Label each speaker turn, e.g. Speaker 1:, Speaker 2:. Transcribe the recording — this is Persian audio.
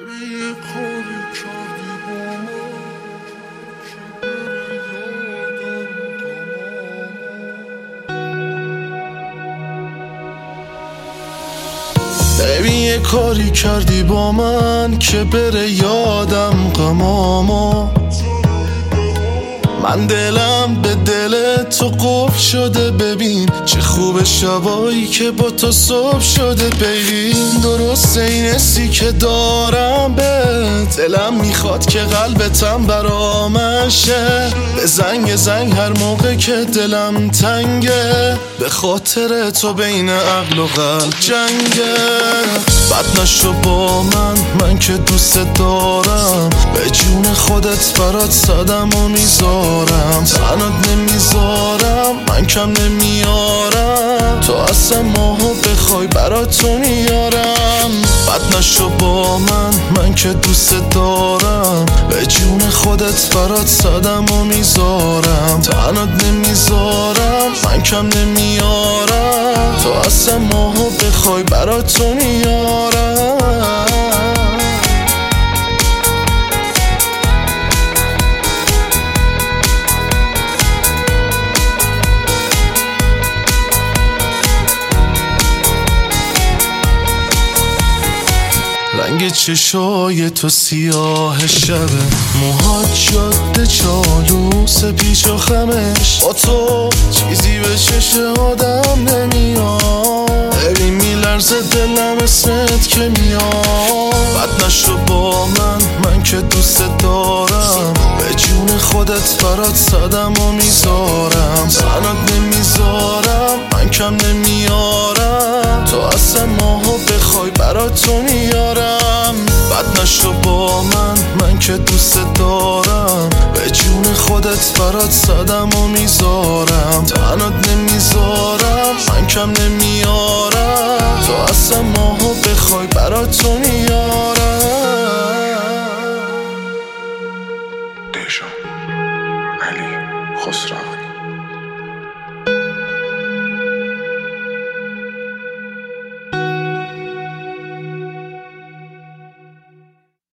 Speaker 1: یه کاری کردی با من که ببین یه کاری کردی با من که بره یادم غمامو. من دلم به دل تو قفل شده، ببین چه خوب شبایی که با تو صبح شده. ببین درسته این حسی که دارم به دلم میخواد که قلبتم برا من شه. به زنگ هر موقع که دلم تنگه، به خاطر تو بین عقل و قلب جنگه. بد نشو با من که دوست دارم، به جون خودت برات صدم و میذارم. تنات نمیذارم، من کم نمیارم، تو اصلا ماهو بخوای برات تو میارم. بد نشو با من که دوست دارم، به جون خودت برات صدم و میذارم. تنات نمیذارم، من کم نمیارم، تو اصلا ماهو بخوای برات تو میارم. رنگ چشای تو سیاه شبه، موهات جاده چالوس پیچ و خمش. با تو چیزی به چشم آدم نمیاد، ببین میلرزه دلم اسمت که میاد. بد نشو با من که دوست دارم، به جون خودت برات صدم و میذارم. تنات نمیذارم، من کم نمیارم، تو اصلا ماهو بخوای برات تو میارم. بد نشو با من که دوست دارم، به جون خودت برات صدم و میذارم. تنات نمیذارم، من کم نمیارم، تو اصلا ماهو بخوای برات تو میارم.